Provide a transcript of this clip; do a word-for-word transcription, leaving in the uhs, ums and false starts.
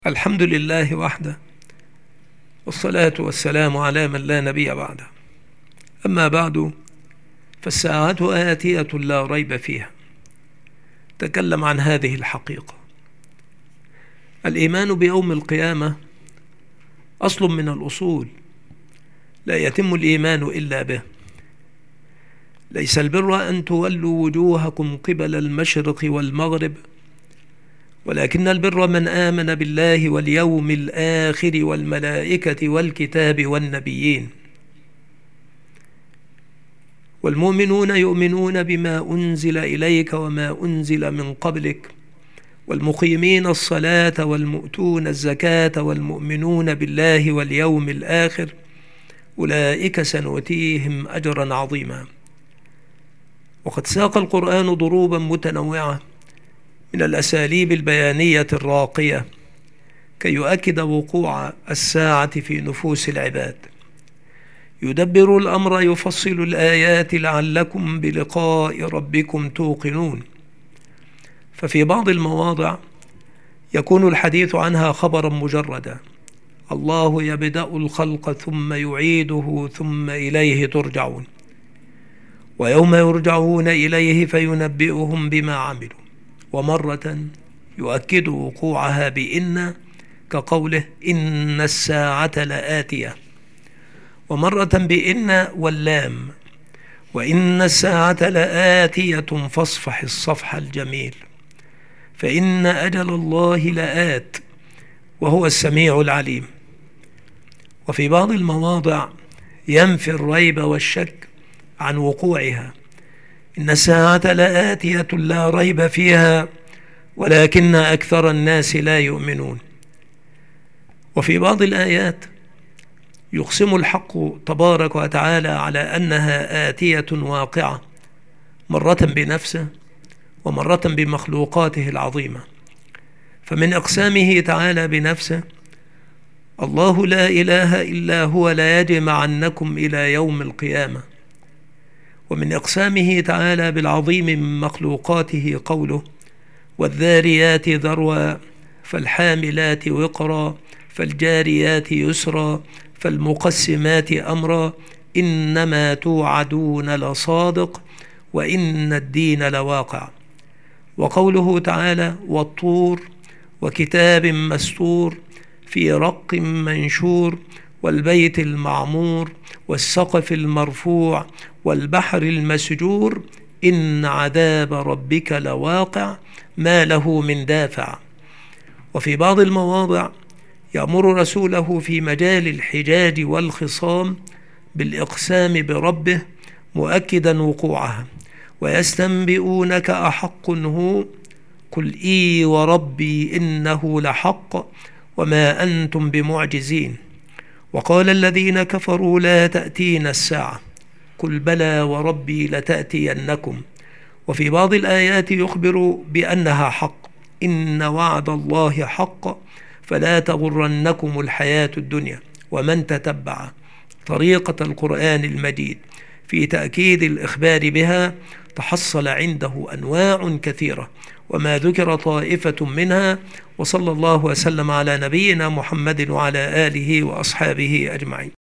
الحمد لله وحده، والصلاة والسلام على من لا نبي بعده. أما بعد، فالساعة آتية لا ريب فيها. تكلم عن هذه الحقيقة. الإيمان بيوم القيامة أصل من الأصول، لا يتم الإيمان إلا به. ليس البر أن تولوا وجوهكم قبل المشرق والمغرب، ولكن البر من آمن بالله واليوم الآخر والملائكة والكتاب والنبيين. والمؤمنون يؤمنون بما أنزل إليك وما أنزل من قبلك، والمقيمين الصلاة والمؤتون الزكاة والمؤمنون بالله واليوم الآخر، أولئك سنؤتيهم أجرا عظيما. وقد ساق القرآن ضروبا متنوعة من الأساليب البيانية الراقية كي يؤكد وقوع الساعة في نفوس العباد. يدبر الأمر، يفصل الآيات لعلكم بلقاء ربكم توقنون. ففي بعض المواضع يكون الحديث عنها خبرا مجردا: الله يبدأ الخلق ثم يعيده ثم إليه ترجعون، ويوم يرجعون إليه فينبئهم بما عملوا. ومرة يؤكد وقوعها بإن، كقوله إن الساعة لآتية، ومرة بإن واللام، وإن الساعة لآتية فاصفح الصفح الجميل، فإن أجل الله لآت وهو السميع العليم. وفي بعض المواضع ينفي الريب والشك عن وقوعها: إن الساعة لآتية لا ريب فيها ولكن أكثر الناس لا يؤمنون. وفي بعض الآيات يقسم الحق تبارك وتعالى على أنها آتية واقعة، مرة بنفسه ومرة بمخلوقاته العظيمة. فمن أقسامه تعالى بنفسه: الله لا إله إلا هو ليجمعنكم إلى يوم القيامة. ومن أقسامه تعالى بالعظيم من مخلوقاته قوله: والذاريات ذروا فالحاملات وقرا فالجاريات يسرا فالمقسمات أمرا إنما توعدون لصادق وإن الدين لواقع. وقوله تعالى: والطور وكتاب مستور في رق منشور والبيت المعمور والسقف المرفوع والبحر المسجور إن عذاب ربك لواقع ما له من دافع. وفي بعض المواضع يأمر رسوله في مجال الحجاج والخصام بالإقسام بربه مؤكدا وقوعها: ويستنبئونك أحق هو قل إي وربي إنه لحق وما أنتم بمعجزين. وقال الذين كفروا لا تأتين الساعة قل بلى وربي لتأتينكم. وفي بعض الآيات يخبر بأنها حق: إن وعد الله حق فلا تغرنكم الحياة الدنيا. ومن تتبع طريقة القرآن المجيد في تأكيد الإخبار بها تحصل عنده أنواع كثيرة، وما ذكر طائفة منها. وصلى الله وسلم على نبينا محمد وعلى آله وأصحابه أجمعين.